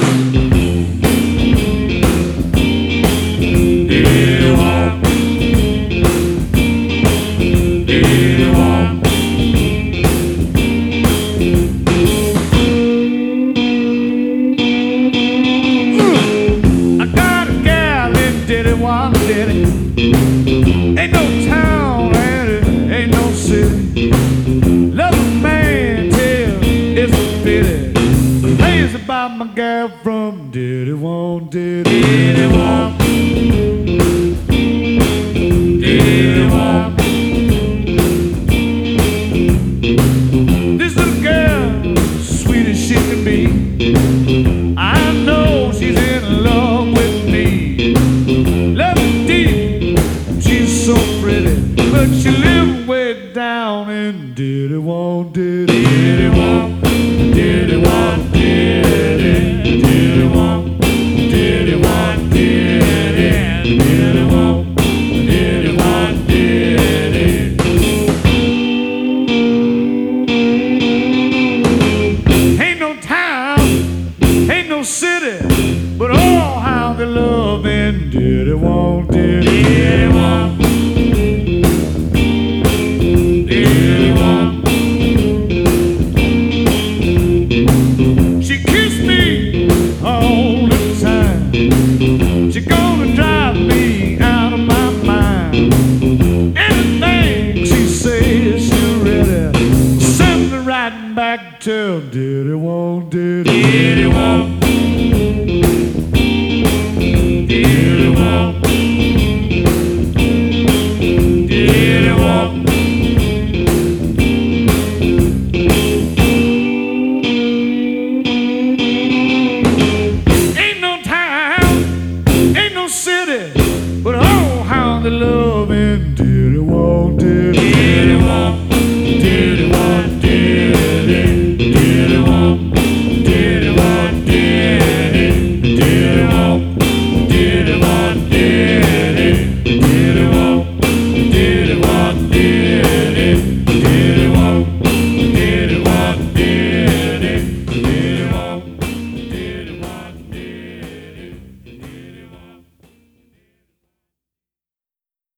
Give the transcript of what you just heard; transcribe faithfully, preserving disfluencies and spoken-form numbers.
Ain't no town and it ain't no city. Love a man till it's a pity. Crazy about my gal from Diddy Wong, Diddy, Diddy Wong, Diddy Wong. This little girl, sweet as she can be, I know she's in love with me. Love is deep, she's so pretty, but she lives way down in Diddy Wong, Diddy, Diddy Wong, Diddy Wong, Diddy, Diddy Wong, Diddy Wong, Diddy, Diddy Wong, Diddy Wong, Diddy. Ain't no town, ain't no city, but oh how they love in Diddy Wong, Diddy, Diddy Wong.